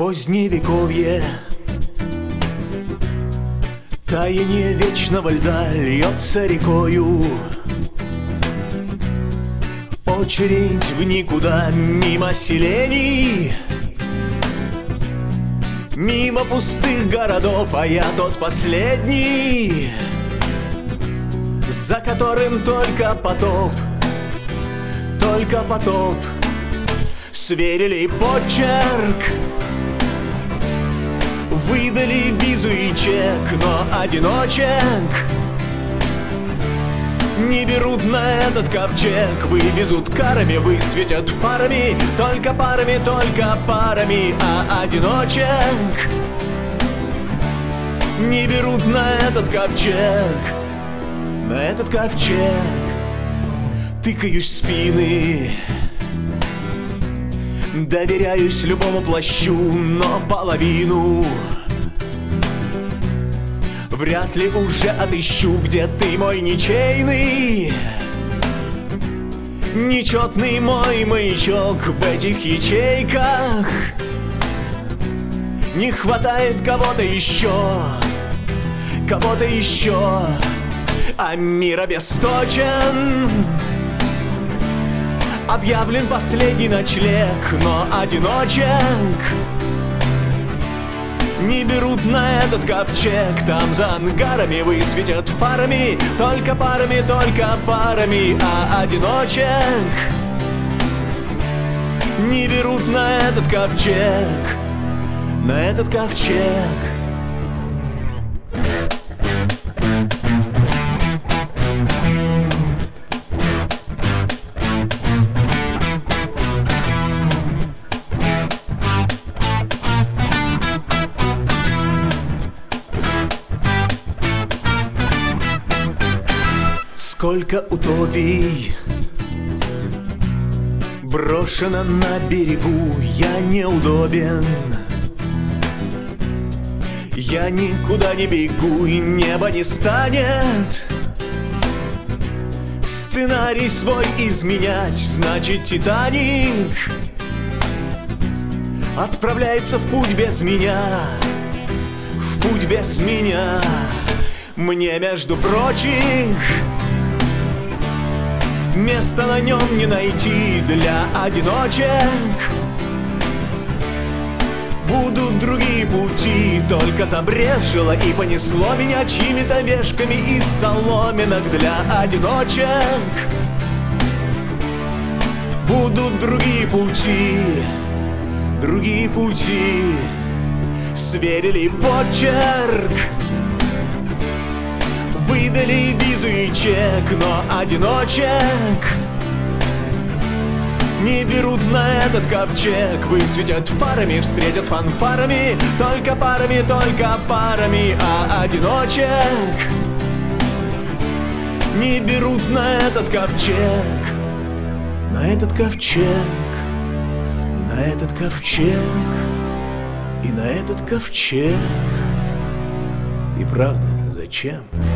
Поздневековье, таяние вечного льда льется рекою. Очередь в никуда, мимо селений, мимо пустых городов, а я тот последний, за которым только потоп, только потоп. Сверили почерк, выдали визу и чек, но одиночек не берут на этот ковчег. Вывезут карами, высветят фарами, только парами, а одиночек не берут на этот ковчег, на этот ковчег. Тыкаюсь в спины, доверяюсь любому плащу, но половину вряд ли уже отыщу. Где ты, мой ничейный, нечетный мой маячок? В этих ячейках не хватает кого-то еще, кого-то еще. А мир обесточен, объявлен последний ночлег, но одиночек не берут на этот ковчег. Там за ангарами высветят фарами, только парами, а одиночек не берут на этот ковчег, на этот ковчег. Сколько утопий брошено на берегу, я неудобен, я никуда не бегу, и небо не станет сценарий свой изменять. Значит, Титаник отправляется в путь без меня, в путь без меня. Мне, между прочих, места на нем не найти для одиночек. Будут другие пути, только забрежило и понесло меня чьими-то вешками из соломинок для одиночек. Будут другие пути, другие пути. Сверили почерк, выдали визу и чек, но одиночек не берут на этот ковчег. Высветят фарами, встретят фанфарами, только парами, а одиночек не берут на этот ковчег, на этот ковчег, на этот ковчег и на этот ковчег. И правда, зачем?